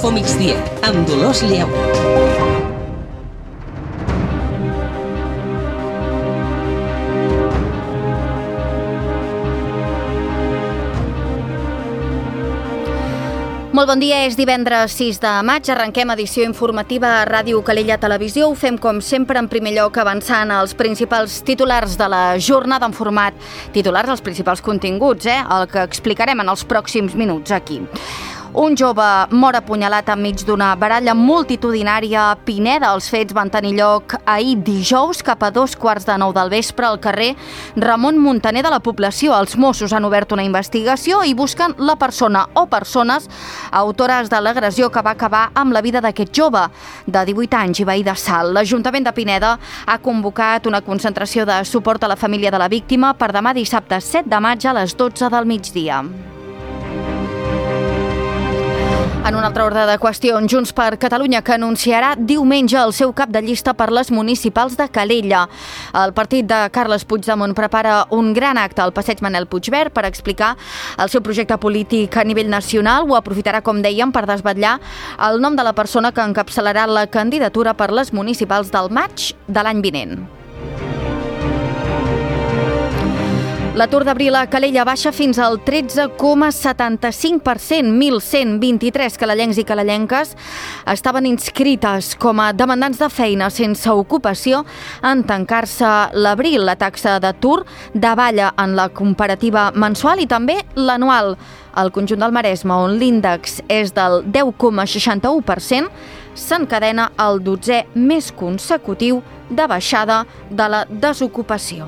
Info Migdia, amb Dolors Lleó. Molt bon dia, és divendres 6 de maig, arrenquem edició informativa a Ràdio Calella Televisió. Ho fem com sempre en primer lloc avançant als principals titulars de la jornada en format titulars, els principals continguts, el que explicarem en els pròxims minuts aquí. Un jove mor apunyalat enmig d'una baralla multitudinària a Pineda. Els fets van tenir lloc ahir dijous cap a 9:15 del vespre al carrer Ramon Muntaner de la població. Els Mossos han obert una investigació i busquen la persona o persones autores de l'agressió que va acabar amb la vida d'aquest jove de 18 anys i veí de Salt. L'Ajuntament de Pineda ha convocat una concentració de suport a la família de la víctima per demà dissabte 7 de maig a les 12 del migdia. En un altre ordre de qüestions, Junts per Catalunya, que anunciarà diumenge el seu cap de llista per les municipals de Calella. El partit de Carles Puigdemont prepara un gran acte al passeig Manel Puigverd per explicar el seu projecte polític a nivell nacional. Ho aprofitarà, com dèiem, per desvetllar el nom de la persona que encapçalarà la candidatura per les municipals del maig de l'any vinent. L'atur d'abril a Calella baixa fins al 13,75%. 1.123 calellencs i calellenques estaven inscrites com a demandants de feina sense ocupació en tancar-se l'abril. La taxa d'atur davalla en la comparativa mensual i també l'anual. Al conjunt del Maresme, on l'índex és del 10,61%, s'encadena el 12è més consecutiu de baixada de la desocupació.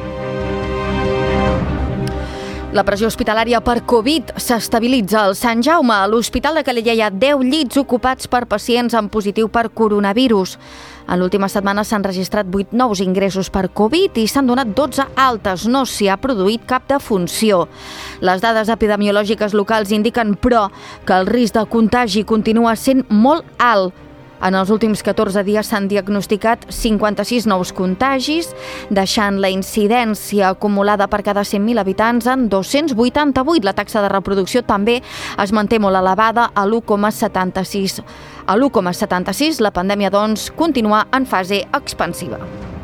La pressió hospitalària per Covid s'estabilitza al Sant Jaume. A l'Hospital de Calella hi ha 10 llits ocupats per pacients amb positiu per coronavirus. En l'última setmana s'han registrat 8 nous ingressos per Covid i s'han donat 12 altes. No s'hi ha produït cap defunció. Les dades epidemiològiques locals indiquen, però, que el risc de contagi continua sent molt alt. En els últims 14 dies s'han diagnosticat 56 nous contagis, deixant la incidència acumulada per cada 100.000 habitants en 288. La taxa de reproducció també es manté molt elevada a l'1,76. A l'1,76 la pandèmia, doncs, continua en fase expansiva.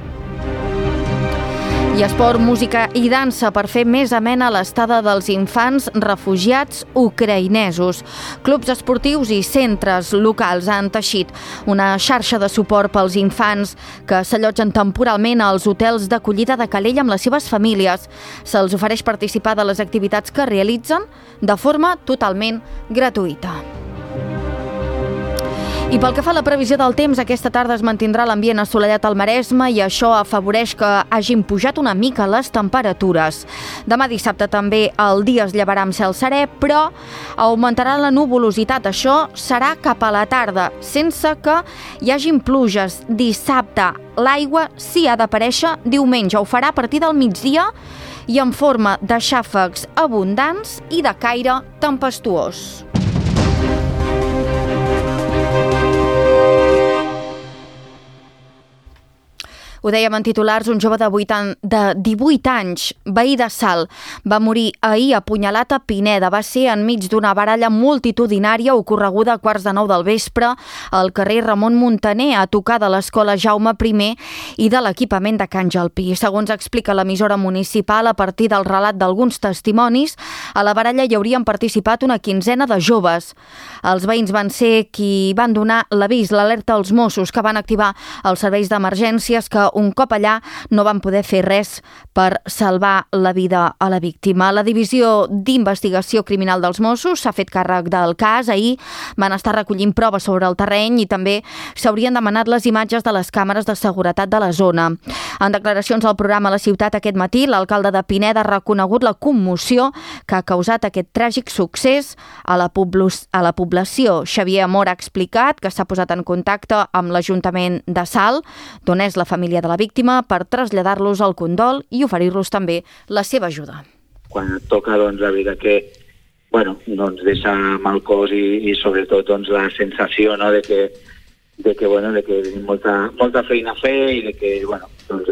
I esport, música i dansa per fer més amena l'estada dels infants refugiats ucraïnesos. Clubs esportius i centres locals han teixit una xarxa de suport pels infants que s'allotgen temporalment als hotels d'acollida de Calella amb les seves famílies. Se'ls ofereix participar de les activitats que realitzen de forma totalment gratuïta. I pel que fa a la previsió del temps, aquesta tarda es mantindrà l'ambient assolellat al Maresme i això afavoreix que hagin pujat una mica les temperatures. Demà dissabte també el dia es llevarà amb cel serè, però augmentarà la nuvolositat. Això serà cap a la tarda, sense que hi hagin pluges. Dissabte l'aigua sí ha d'aparèixer, diumenge ho farà a partir del migdia i en forma de xàfecs abundants i de caire tempestuós. Ho dèiem en titulars, un jove de 18 anys, veí de Salt, va morir ahir apunyalat a Pineda. Va ser enmig d'una baralla multitudinària ocorreguda a 8:45 del vespre al carrer Ramon Muntaner, a tocar de l'escola Jaume I i de l'equipament de Can Jalpí. Segons explica l'emissora municipal, a partir del relat d'alguns testimonis, a la baralla hi haurien participat una quinzena de joves. Els veïns van ser qui van donar l'avís, l'alerta als Mossos, que van activar els serveis d'emergències, que un cop allà no van poder fer res per salvar la vida a la víctima. La Divisió d'Investigació Criminal dels Mossos s'ha fet càrrec del cas. Ahir van estar recollint proves sobre el terreny i també s'haurien demanat les imatges de les càmeres de seguretat de la zona. En declaracions al programa La Ciutat aquest matí, l'alcalde de Pineda ha reconegut la commoció que ha causat aquest tràgic succés a la població. Xavier Amor ha explicat que s'ha posat en contacte amb l'Ajuntament de Salt, d'on és la família de la víctima, per traslladar-los al condol i oferir-los també la seva ajuda. Quan et toca, doncs, la veritat que doncs deixa mal cos i sobretot doncs, la sensació, no, de que tenim molta feina a fer i de que doncs,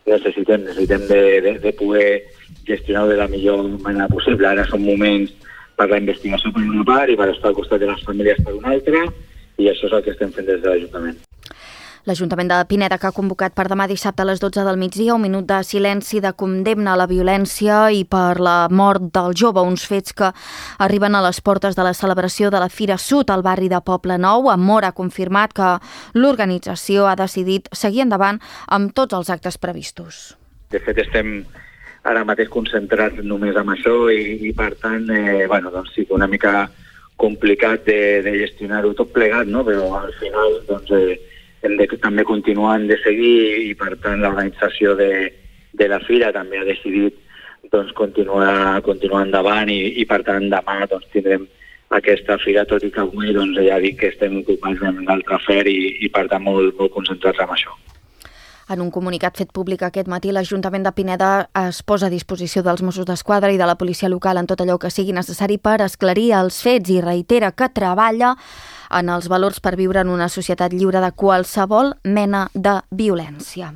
necessitem de poder gestionar-ho de la millor manera possible. Ara són moments per la investigació per una part i per estar al costat de les famílies per una altra, i això és el que estem fent des de l'Ajuntament. L'Ajuntament de Pineda, que ha convocat per demà dissabte a les 12 del migdia un minut de silenci de condemna a la violència i per la mort del jove, uns fets que arriben a les portes de la celebració de la Fira Sud al barri de Poblenou. Amor ha confirmat que l'organització ha decidit seguir endavant amb tots els actes previstos. De fet, estem ara mateix concentrats només en això i per tant, doncs sí que una mica complicat de gestionar-ho tot plegat, no? Però al final, doncs, hem de també continuar de seguir i per tant l'organització de la fira també ha decidit doncs, continuar endavant i per tant demà doncs, tindrem aquesta fira, tot i que avui doncs, ja dic que estem ocupats en l'altre afer i per tant molt concentrats en això. En un comunicat fet públic aquest matí, l'Ajuntament de Pineda es posa a disposició dels Mossos d'Esquadra i de la policia local en tot allò que sigui necessari per esclarir els fets i reitera que treballa en els valors per viure en una societat lliure de qualsevol mena de violència.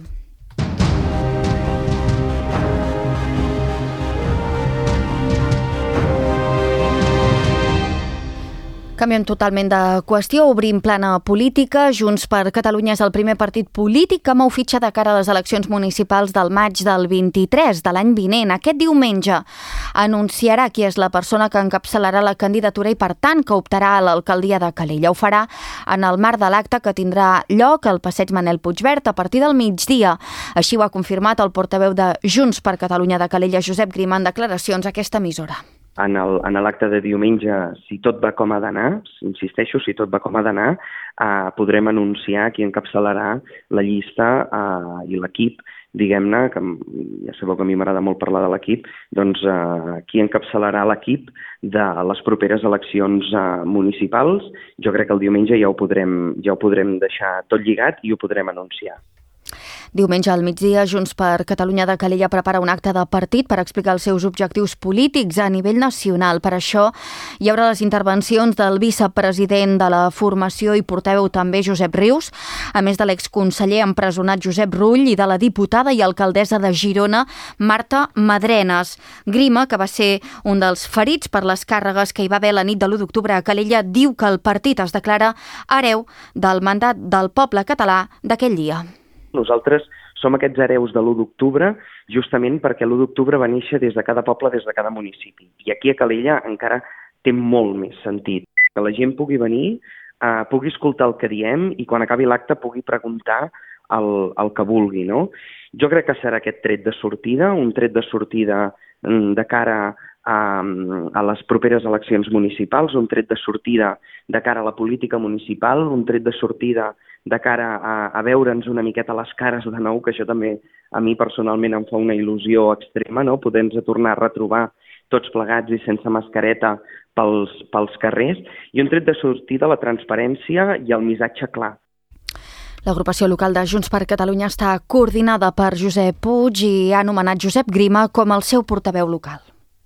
Canviem totalment de qüestió, obrim plana política. Junts per Catalunya és el primer partit polític que mou fitxa de cara a les eleccions municipals del maig del 23 de l'any vinent. Aquest diumenge anunciarà qui és la persona que encapçalarà la candidatura i, per tant, que optarà a l'alcaldia de Calella. Ho farà en el marc de l'acte que tindrà lloc al passeig Manel Puigverd a partir del migdia. Així ho ha confirmat el portaveu de Junts per Catalunya de Calella, Josep Grima, en declaracions a aquesta emissora. En l'acte de diumenge, si tot va com ha d'anar, insisteixo, si tot va com ha d'anar, podrem anunciar qui encapçalarà la llista i l'equip, diguem-ne, que ja sabeu que a mi m'agrada molt parlar de l'equip, doncs qui encapçalarà l'equip de les properes eleccions municipals. Jo crec que el diumenge ja ho podrem deixar tot lligat i ho podrem anunciar. Diumenge al migdia, Junts per Catalunya de Calella prepara un acte de partit per explicar els seus objectius polítics a nivell nacional. Per això hi haurà les intervencions del vicepresident de la formació i portaveu també Josep Rius, a més de l'exconseller empresonat Josep Rull i de la diputada i alcaldessa de Girona, Marta Madrenes. Grima, que va ser un dels ferits per les càrregues que hi va haver la nit de l'1 d'octubre a Calella, diu que el partit es declara hereu del mandat del poble català d'aquell dia. Nosaltres som aquests hereus de l'1 d'octubre justament perquè l'1 d'octubre va néixer des de cada poble, des de cada municipi. I aquí a Calella encara té molt més sentit. Que la gent pugui venir, pugui escoltar el que diem i quan acabi l'acte pugui preguntar el que vulgui, no? Jo crec que serà aquest tret de sortida, un tret de sortida de cara a les properes eleccions municipals, un tret de sortida de cara a la política municipal, un tret de sortida de cara a veure'ns una miqueta les cares de nou, que això també a mi personalment em fa una il·lusió extrema, no? Poder-nos tornar a retrobar tots plegats i sense mascareta pels carrers, i un tret de sortida la transparència i el missatge clar. L'agrupació local de Junts per Catalunya està coordinada per Josep Puig i ha anomenat Josep Grima com el seu portaveu local.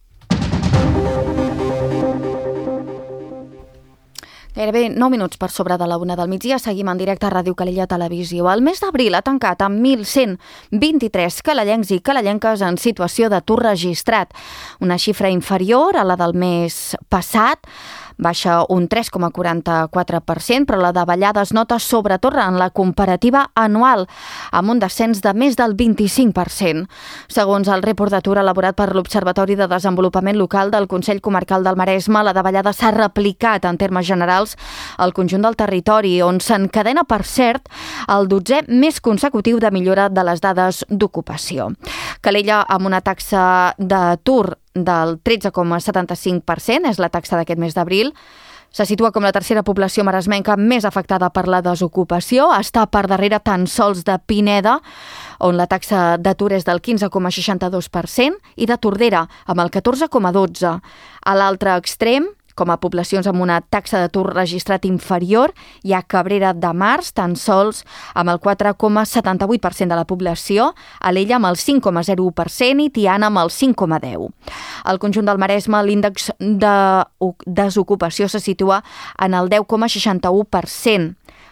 Gairebé 9 minuts per sobre de la 1 del migdia, seguim en directe a Ràdio Calella Televisió. El mes d'abril ha tancat amb 1.123 calellencs i calellenques en situació d'atur registrat, una xifra inferior a la del mes passat, baixa un 3,44%, però la davallada es nota sobretot en la comparativa anual, amb un descens de més del 25%. Segons el report d'atur elaborat per l'Observatori de Desenvolupament Local del Consell Comarcal del Maresme, la davallada s'ha replicat en termes generals al conjunt del territori, on s'encadena, per cert, el 12è mes consecutiu de millora de les dades d'ocupació. Calella, amb una taxa d'atur del 13,75%, és la taxa d'aquest mes d'abril, se situa com la tercera població maresmenca més afectada per la desocupació. Està per darrere tan sols de Pineda, on la taxa d'atur és del 15,62%, i de Tordera, amb el 14,12%. A l'altre extrem, com a poblacions amb una taxa d'atur registrat inferior, hi ha Cabrera de Mars, tan sols amb el 4,78% de la població, Alella amb el 5,01% i Tiana amb el 5,10%. Al conjunt del Maresme, l'índex de desocupació se situa en el 10,61%.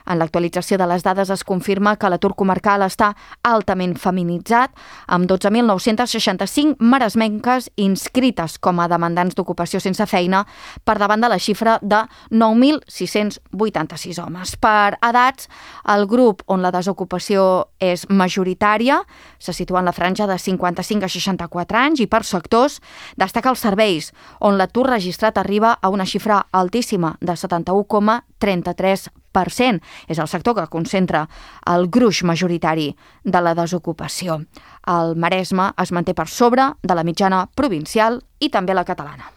En l'actualització de les dades es confirma que l'atur comarcal està altament feminitzat, amb 12.965 maresmenques inscrites com a demandants d'ocupació sense feina, per davant de la xifra de 9.686 homes. Per edats, el grup on la desocupació és majoritària se situa en la franja de 55 a 64 anys i per sectors destaca els serveis, on l'atur registrat arriba a una xifra altíssima de 71,33%. És el sector que concentra el gruix majoritari de la desocupació. El Maresme es manté per sobre de la mitjana provincial i també la catalana.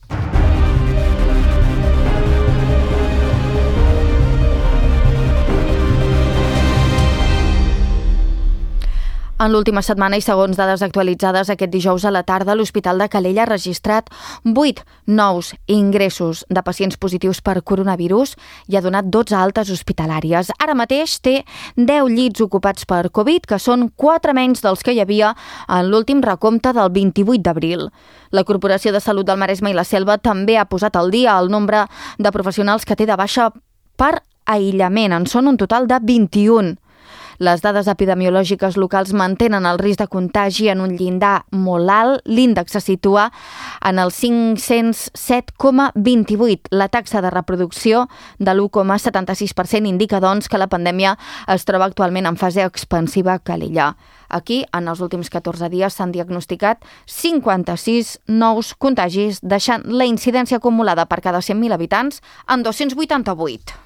En l'última setmana i segons dades actualitzades aquest dijous a la tarda, l'Hospital de Calella ha registrat 8 nous ingressos de pacients positius per coronavirus i ha donat 12 altes hospitalàries. Ara mateix té 10 llits ocupats per Covid, que són 4 menys dels que hi havia en l'últim recompte del 28 d'abril. La Corporació de Salut del Maresme i la Selva també ha posat al dia el nombre de professionals que té de baixa per aïllament. En són un total de 21. Les dades epidemiològiques locals mantenen el risc de contagi en un llindar molt alt. L'índex se situa en el 507,28. La taxa de reproducció de l'1,76% indica, doncs, que la pandèmia es troba actualment en fase expansiva a Calella. Aquí, en els últims 14 dies, s'han diagnosticat 56 nous contagis, deixant la incidència acumulada per cada 100.000 habitants en 288.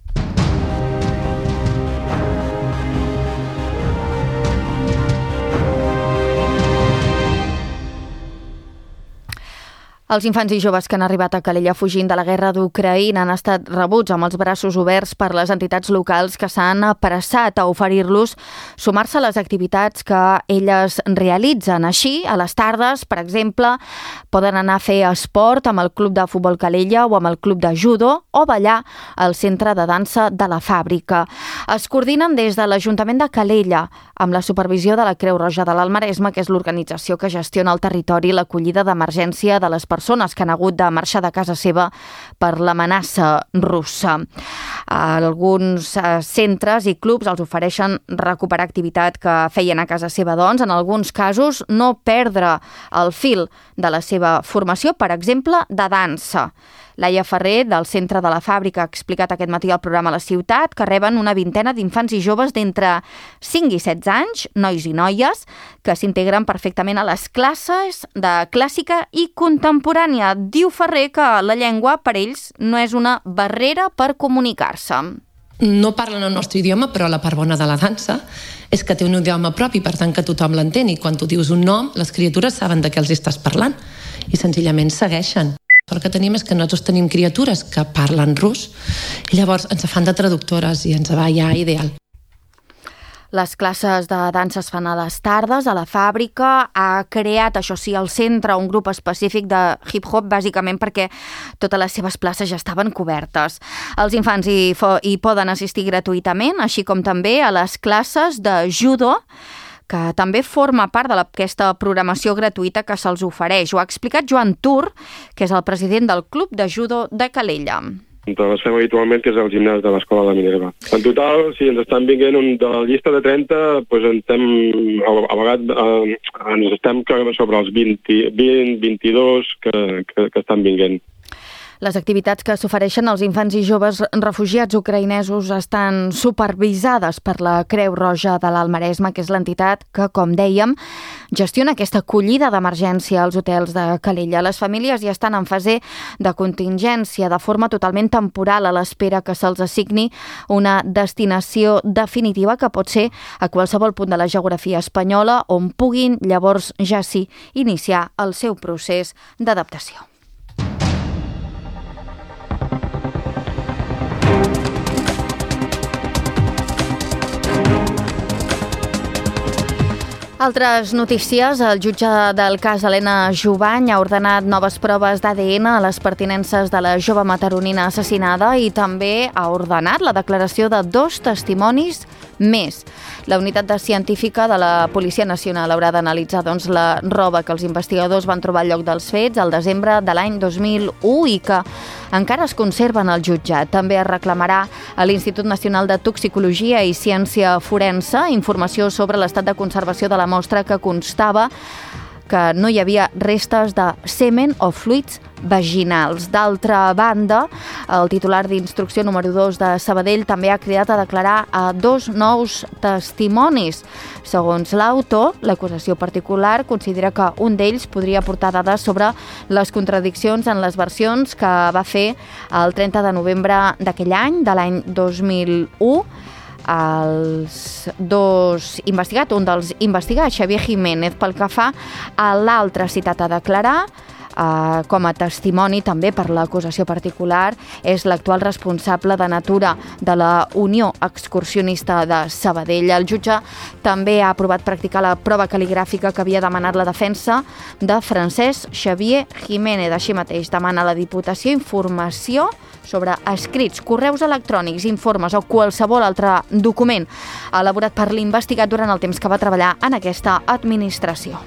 Els infants i joves que han arribat a Calella fugint de la guerra d'Ucraïna han estat rebuts amb els braços oberts per les entitats locals que s'han apressat a oferir-los sumar-se a les activitats que elles realitzen. Així, a les tardes, per exemple, poden anar a fer esport amb el Club de Futbol Calella o amb el Club de Judo o ballar al Centre de Dansa de la Fàbrica. Es coordinen des de l'Ajuntament de Calella amb la supervisió de la Creu Roja de l'Alt Maresme, que és l'organització que gestiona al territori l'acollida d'emergència de les persones que han hagut de marxar de casa seva per l'amenaça russa. Alguns centres i clubs els ofereixen recuperar activitat que feien a casa seva, doncs, en alguns casos no perdre el fil de la seva formació, per exemple, de dansa. Laia Ferrer, del Centre de la Fàbrica, ha explicat aquest matí al programa La Ciutat que reben una vintena d'infants i joves d'entre 5 i 16 anys, nois i noies, que s'integren perfectament a les classes de clàssica i contemporània. Diu Ferrer que la llengua per ells no és una barrera per comunicar-se. No parlen el nostre idioma, però la part bona de la dansa és que té un idioma propi, per tant que tothom l'entén, i quan tu dius un nom, les criatures saben de què els estàs parlant i senzillament segueixen. El que tenim és que nosaltres tenim criatures que parlen rus i llavors ens fan de traductores i ens va ja ideal. Les classes de dansa es fan a les tardes, a la fàbrica. Ha creat, això sí, el centre, un grup específic de hip-hop, bàsicament perquè totes les seves places ja estaven cobertes. Els infants hi poden assistir gratuïtament, així com també a les classes de judo, que també forma part d'aquesta programació gratuïta que se'ls ofereix. Ho ha explicat Joan Tur, que és el president del Club de Judo de Calella. Les fem habitualment, que és el gimnàs de l'Escola de Minerva. En total, si ens estan vinguent de la llista de 30, doncs ens estem sobre els 22 que estan vinguent. Les activitats que s'ofereixen als infants i joves refugiats ucraïnesos estan supervisades per la Creu Roja de l'Alt Maresme, que és l'entitat que, com dèiem, gestiona aquesta acollida d'emergència als hotels de Calella. Les famílies ja estan en fase de contingència, de forma totalment temporal, a l'espera que se'ls assigni una destinació definitiva que pot ser a qualsevol punt de la geografia espanyola, on puguin llavors ja sí iniciar el seu procés d'adaptació. Altres notícies. El jutge del cas Helena Jubany ha ordenat noves proves d'ADN a les pertinences de la jove mataronina assassinada i també ha ordenat la declaració de 2 testimonis més. La unitat científica de la Policia Nacional haurà d'analitzar la roba que els investigadors van trobar al lloc dels fets al desembre de l'any 2001 i que encara es conserva en el jutjat. També es reclamarà a l'Institut Nacional de Toxicologia i Ciència Forense informació sobre l'estat de conservació de la mostra que constava que no hi havia restes de semen o fluids vaginals. D'altra banda, el titular d'instrucció número 2 de Sabadell també ha cridat a declarar a 2 nous testimonis. Segons l'autor, l'acusació particular considera que un d'ells podria aportar dades sobre les contradiccions en les versions que va fer el 30 de novembre d'aquell any, de l'any 2001, els dos investigats, un dels investigats, Xavier Jiménez, pel que fa a l'altre citat a declarar, com a testimoni també per l'acusació particular, és l'actual responsable de natura de la Unió Excursionista de Sabadell. El jutge també ha aprovat practicar la prova cal·ligràfica que havia demanat la defensa de Francesc Xavier Jiménez. Així mateix demana a la Diputació informació sobre escrits, correus electrònics, informes o qualsevol altre document elaborat per l'investigat durant el temps que va treballar en aquesta administració.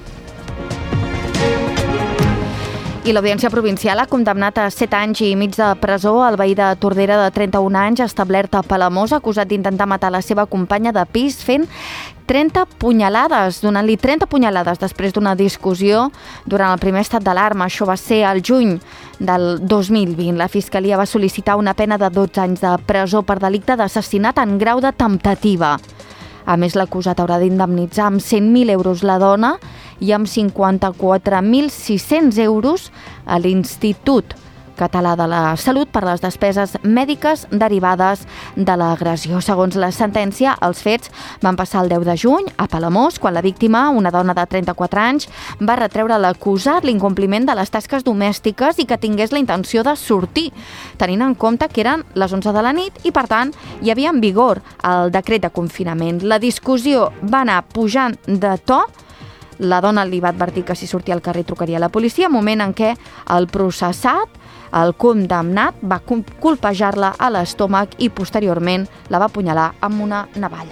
I l'Audiència Provincial ha condemnat a 7 anys i mig de presó el veí de Tordera de 31 anys establert a Palamós, acusat d'intentar matar la seva companya de pis fent 30 punyalades, donant-li 30 punyalades després d'una discussió durant el primer estat d'alarma. Això va ser al juny del 2020. La Fiscalia va sol·licitar una pena de 12 anys de presó per delicte d'assassinat en grau de temptativa. A més, l'acusat haurà d'indemnitzar amb 100.000 euros la dona i amb 54.600 euros a l'Institut Català de la Salut per les despeses mèdiques derivades de l'agressió. Segons la sentència, els fets van passar el 10 de juny a Palamós, quan la víctima, una dona de 34 anys, va retreure a l'acusat l'incompliment de les tasques domèstiques i que tingués la intenció de sortir, tenint en compte que eren les 11 de la nit i, per tant, hi havia en vigor el decret de confinament. La discussió va anar pujant de to. La dona li va advertir que si sortia al carrer trucaria a la policia, moment en què el processat, el condemnat, va colpejar-la a l'estómac i posteriorment la va apunyalar amb una navalla.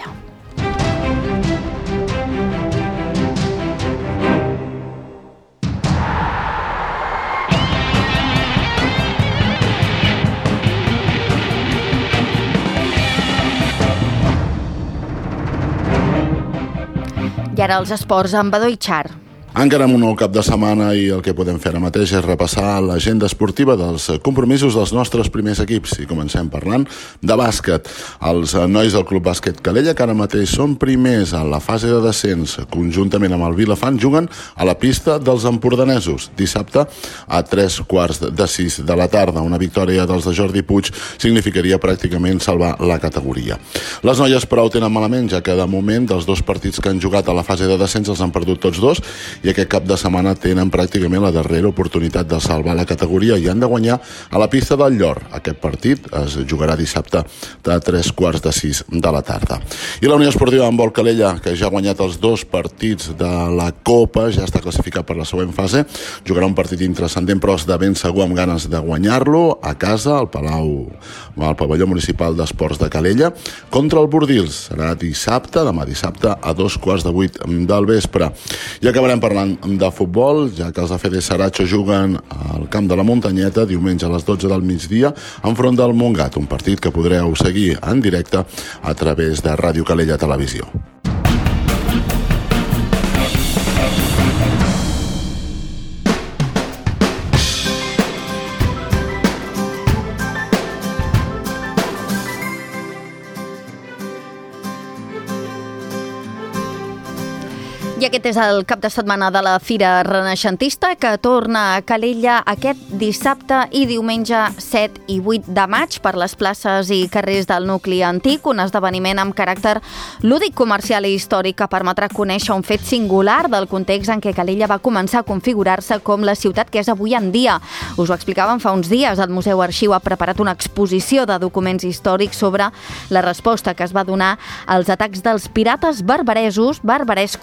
I ara els esports amb Badó i Char. Encarem un nou cap de setmana i el que podem fer ara mateix és repassar l'agenda esportiva dels compromisos dels nostres primers equips. I comencem parlant de bàsquet. Els nois del Club Bàsquet Calella, que ara mateix són primers a la fase de descens, conjuntament amb el Vilafant, juguen a la pista dels empordanesos dissabte a 5:45 de la tarda. Una victòria dels de Jordi Puig significaria pràcticament salvar la categoria. Les noies, però, ho tenen malament, ja que de moment dels 2 partits que han jugat a la fase de descens els han perdut tots 2 i aquest cap de setmana tenen pràcticament la darrera oportunitat de salvar la categoria i han de guanyar a la pista del Llor. Aquest partit es jugarà dissabte a 5:45 de la tarda. I la Unió Esportiva Handbol Calella, que ja ha guanyat els 2 partits de la Copa, ja està classificat per la següent fase, jugarà un partit intranscendent, però de ben segur amb ganes de guanyar-lo a casa, al pavelló municipal d'esports de Calella, contra el Bordils. Serà dissabte, demà dissabte, a 7:15 del vespre. I acabarem parlant de futbol, ja que els de Fede Saracho juguen al camp de la Muntanyeta diumenge a les 12 del migdia enfront del Montgat, un partit que podreu seguir en directe a través de Ràdio Calella Televisió. I aquest és el cap de setmana de la Fira Renaixentista, que torna a Calella aquest dissabte i diumenge 7 i 8 de maig per les places i carrers del nucli antic, un esdeveniment amb caràcter lúdic, comercial i històric que permetrà conèixer un fet singular del context en què Calella va començar a configurar-se com la ciutat que és avui en dia. Us ho explicàvem fa uns dies, el Museu Arxiu ha preparat una exposició de documents històrics sobre la resposta que es va donar als atacs dels pirates barbarescos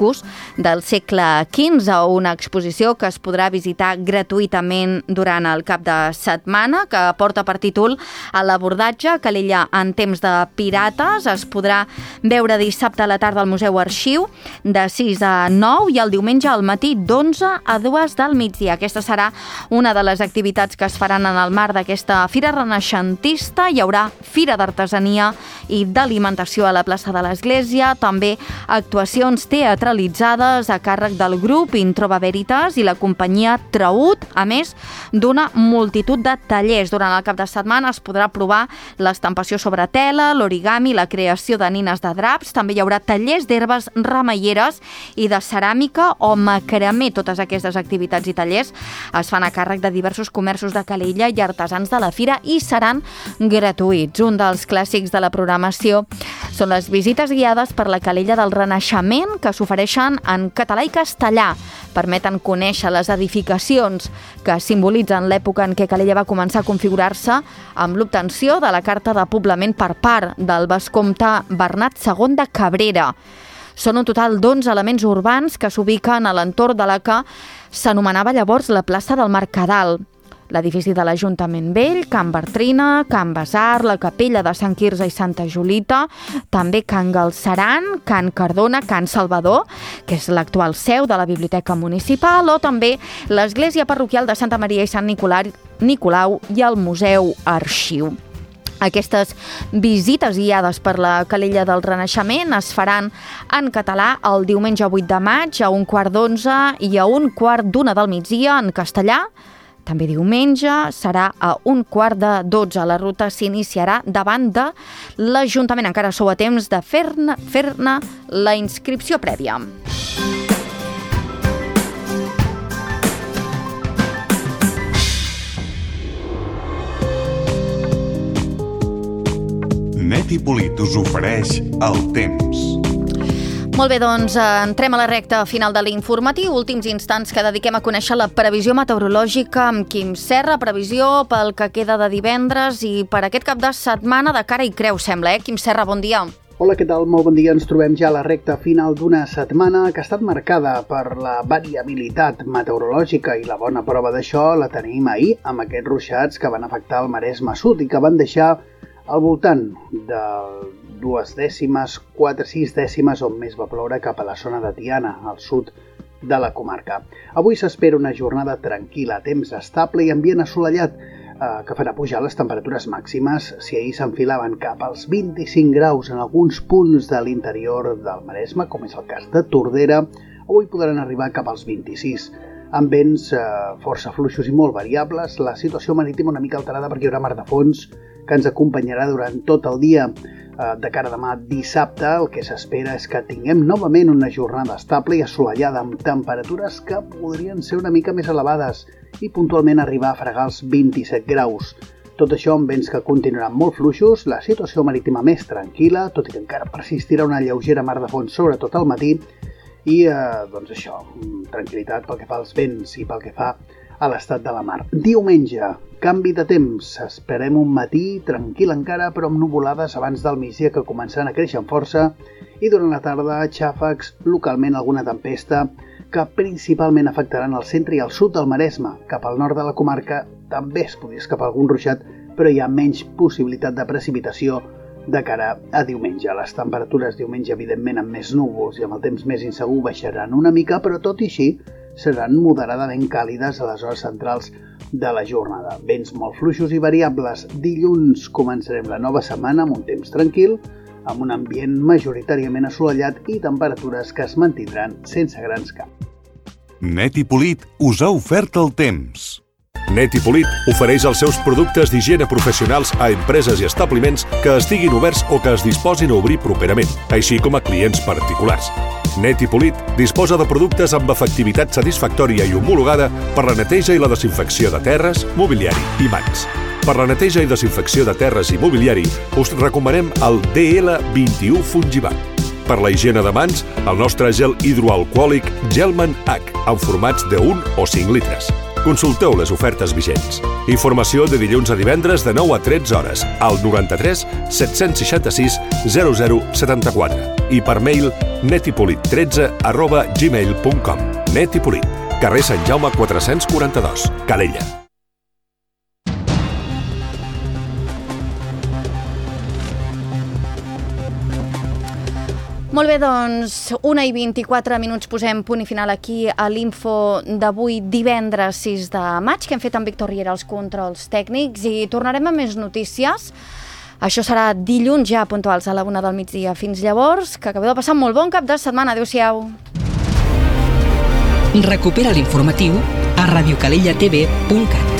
del segle XV, una exposició que es podrà visitar gratuïtament durant el cap de setmana, que porta per títol a l'abordatge Calella en temps de pirates. Es podrà veure dissabte a la tarda al Museu Arxiu de 6 a 9 i el diumenge al matí d'11 a 2 del migdia. Aquesta serà una de les activitats que es faran en el marc d'aquesta Fira Renaixentista. Hi haurà fira d'artesania i d'alimentació a la plaça de l'Església, també actuacions teatralitzades a càrrec del grup Introva Veritas i la companyia Traut, a més d'una multitud de tallers. Durant el cap de setmana es podrà provar l'estampació sobre tela, l'origami, la creació de nines de draps. També hi haurà tallers d'herbes remeieres i de ceràmica o macramé. Totes aquestes activitats i tallers es fan a càrrec de diversos comerços de Calella i artesans de la fira i seran gratuïts. Un dels clàssics de la programació són les visites guiades per la Calella del Renaixement, que s'ofereixen en català i castellà. Permeten conèixer les edificacions que simbolitzen l'època en què Calella va començar a configurar-se amb l'obtenció de la carta de poblament per part del vescomte Bernat II de Cabrera. Són un total d'11 elements urbans que s'ubiquen a l'entorn de la que s'anomenava llavors la plaça del Mercadal. L'edifici de l'Ajuntament Vell, Can Bartrina, Can Besar, la capella de Sant Quirze i Santa Julita, també Can Galceran, Can Cardona, Can Salvador, que és l'actual seu de la Biblioteca Municipal, o també l'església parroquial de Santa Maria i Sant Nicolau i el Museu Arxiu. Aquestes visites guiades per la Calella del Renaixement es faran en català el diumenge 8 de maig a 11:15 i a 11:15 del migdia en castellà. També diumenge serà a 11:45. La ruta s'iniciarà davant de l'Ajuntament. Encara sou a temps de fer-ne la inscripció prèvia. Net i Polit us ofereix el temps. Molt bé, doncs entrem a la recta final de l'informatiu. Últims instants que dediquem a conèixer la previsió meteorològica amb Quim Serra. Previsió pel que queda de divendres i per aquest cap de setmana de cara i creu, sembla, Quim Serra, bon dia. Hola, què tal? Molt bon dia. Ens trobem ja a la recta final d'una setmana que ha estat marcada per la variabilitat meteorològica i la bona prova d'això la tenim ahir amb aquests ruixats que van afectar el Maresme Sud i que van deixar al voltant de 2 dècimes, 4-6 dècimes on més va ploure cap a la zona de Tiana, al sud de la comarca. Avui s'espera una jornada tranquil·la, temps estable i ambient assolellat, que farà pujar les temperatures màximes. Si ahir s'enfilaven cap als 25 graus en alguns punts de l'interior del Maresme, com és el cas de Tordera, avui podran arribar cap als 26. Amb vents força fluixos i molt variables, la situació marítima una mica alterada perquè hi haurà mar de fons que ens acompanyarà durant tot el dia. De cara a demà dissabte, el que s'espera és que tinguem novament una jornada estable i assolellada amb temperatures que podrien ser una mica més elevades i puntualment arribar a fregar els 27 graus. Tot això amb vents que continuaran molt fluixos, la situació marítima més tranquil·la, tot i que encara persistirà una lleugera mar de fons, sobretot al matí, i doncs això, tranquil·litat pel que fa als vents i pel que fa a l'estat de la mar. Diumenge, canvi de temps. Esperem un matí tranquil encara, però amb nuvolades abans del migdia que començaran a créixer amb força i durant la tarda xàfecs, localment alguna tempesta que principalment afectaran el centre i el sud del Maresme. Cap al nord de la comarca també es podria escapar algun ruixat, però hi ha menys possibilitat de precipitació de cara a diumenge. Les temperatures diumenge, evidentment, amb més núvols i amb el temps més insegur baixaran una mica, però tot i així seran moderadament càlides a les hores centrals de la jornada. Vents molt fluixos i variables. Dilluns començarem la nova setmana amb un temps tranquil, amb un ambient majoritàriament assolellat i temperatures que es mantindran sense grans canvis. Net i Polit us ha ofert el temps. Net i Polit ofereix els seus productes d'higiene professionals a empreses i establiments que estiguin oberts o que es disposin a obrir properament, així com a clients particulars. Net i Polit disposa de productes amb efectivitat satisfactòria i homologada per la neteja i la desinfecció de terres, mobiliari i mans. Per la neteja i desinfecció de terres i mobiliari us recomanem el DL21 Fungibat. Per la higiene de mans, el nostre gel hidroalcohòlic Gelman H, en formats de 1 o 5 litres. Consulteu les ofertes vigents. Informació de dilluns a divendres de 9 a 13 hores al 93 766 0074. i per mail netipolit13@gmail.com. Net i Polit, carrer Sant Jaume 442, Calella. Molt bé, doncs 1:24 posem punt i final aquí a l'info d'avui divendres 6 de maig, que hem fet amb Víctor Riera els controls tècnics, i tornarem amb més notícies. Això serà dilluns ja puntuals a la 1 del migdia. Fins llavors, que acabeu de passar molt bon cap de setmana. Adéu-siau. Recupera l'informatiu a radiocalellatv.cat.